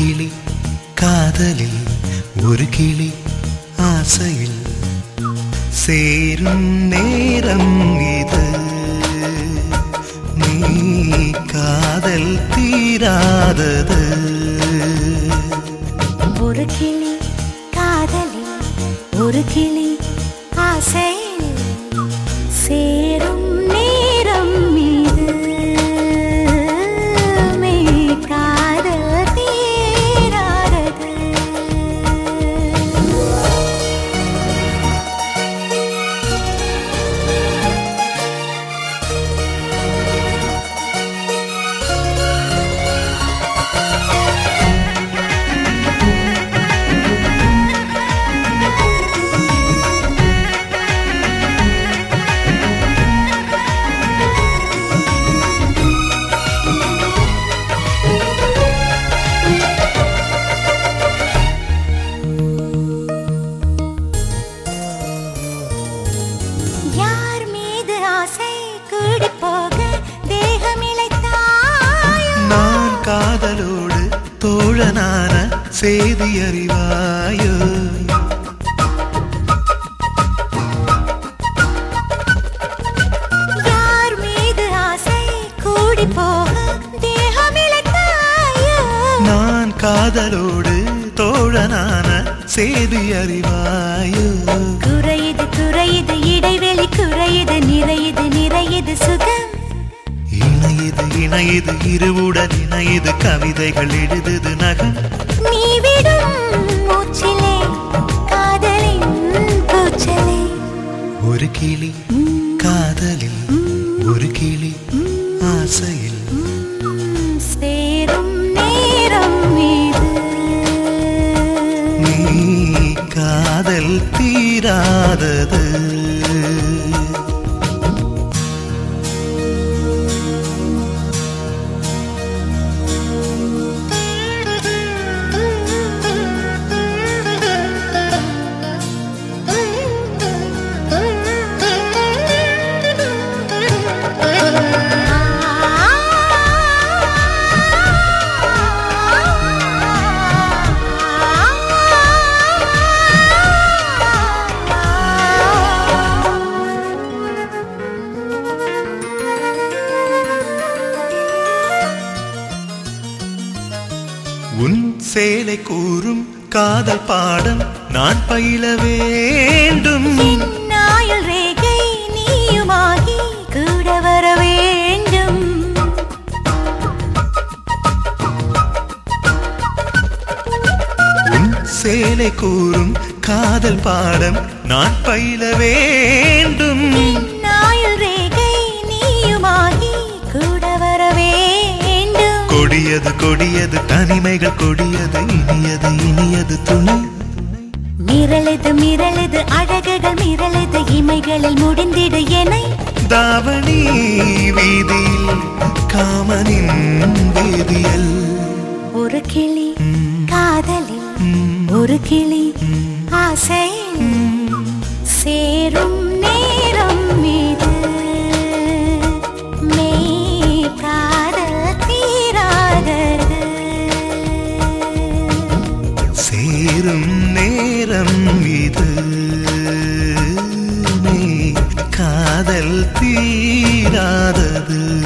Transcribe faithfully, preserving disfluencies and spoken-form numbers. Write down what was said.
கிளி காதலில் ஒரு கிளி ஆசையில் சேரும் நேரம் இது நீ காதல் தீராதது ஒரு கிளி காதலில் ஒரு கிளி ஆசையில் சேரும் நேரம் இது காதலோடு தோழனான செய்தி அறிவாயோ யார் மீது ஆசை கூடி போக தேகமிழைத்தாயோ நான் காதலோடு தோழனான செய்தி அறிவாயோ குறையுது குறையுது இடைவெளி குறையுது நிறையுது நிறையுது சுகம் இணையது இணையது இருவுடன் இணையது கவிதைகள் எழுதுது நகம் நீ விடும் மூச்சிலே காதலின் கூச்சலே ஒரு கிளி காதலில் ஒரு கிளி ஆசையில் சேரும் நேரம் இது நீ காதல் தீராதது உன் சேலை கூறும் காதல் பாடம் நான் பயில வேண்டும் நாயல் ரேகை நீயுமாகி கூட வர வேண்டும் உன் சேலை கூறும் காதல் பாடம் நான் பயில வேண்டும் நாயல் ரேகை நீயுமாகி கூட வர வேண்டும் கொடியது கொடியது தனிமைகள் கொடியது இனியது இனியது துணை மிரளது மிரளது அழகுகள் மிரளது இமைகளில் முடிந்திடு எனை தாவணி வீதியில் காமனின் வேதியல் ஒரு கிளி காதலில் ஒரு கிளி ஆசையில் சேரும் நேரம் இது மெய் காதல் தீராதது சேரும் நேரம் இது மெய் காதல் தீராதது